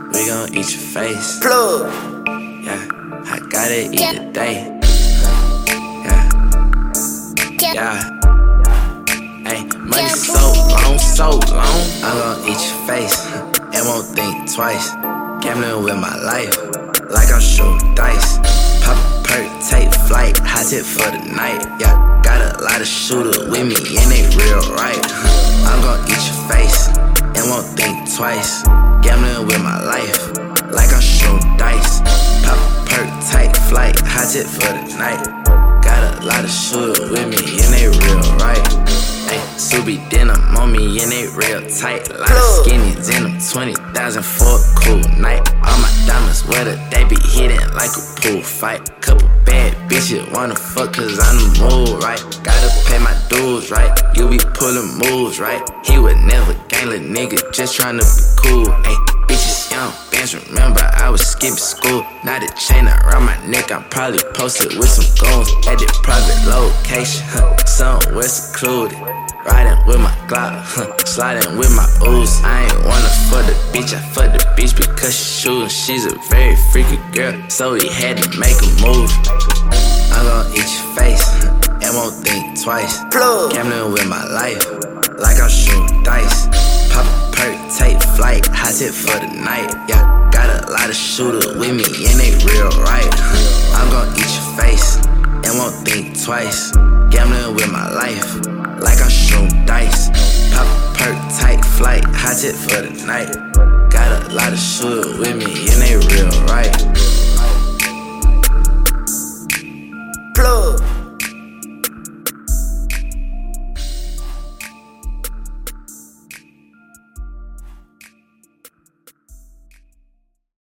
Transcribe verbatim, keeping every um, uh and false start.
We gon' eat your face. Plug. Yeah, I gotta eat today. Yeah, yeah. Hey, money so long, so long. I'm gon' eat your face and won't think twice. Gambling with my life like I'm shooting dice. Pop a perk, take flight, hot tip for the night. Yeah, got a lot of shooters with me and they real right. I'm gon' eat your face and won't think twice. Gambling with my life like I'm shooting dice. Pop a perk, take flight, hot tip for the night. Got a lot of shooters with me and they real right. Ay, Subi denim on me and they real tight. Lot of skinnies in them, twenty thousand for a cool night. All my diamonds wetter, they be hitting like a pool fight. Couple bad bitches wanna fuck cause I'm the mood, right? Gotta pay my dues, right? You be pulling moves, right? He would never gang, little nigga, just tryna be cool. Ay, bitches young, bands remember I was skipping school. Now the chain around my neck, I'm probably posted with some goons. At the private location, huh, somewhere secluded. Riding with my Glock, huh, sliding with my ooze. I ain't wanna fuck the bitch, I fuck the bitch because she shootin'. She's a very freaky girl, so we had to make a move. I'm gon' eat your face and won't think twice. Gambling with my life like I'm shooting dice. Pop a perk, take flight, hot tip for the night. Yeah, got a lot of shooters with me and they real right. I'm gon' eat your face and won't think twice. Gambling with my life like I'm shooting dice. Pop a perk, take flight, hot tip for the night. Got a lot of shooters with me and they real right.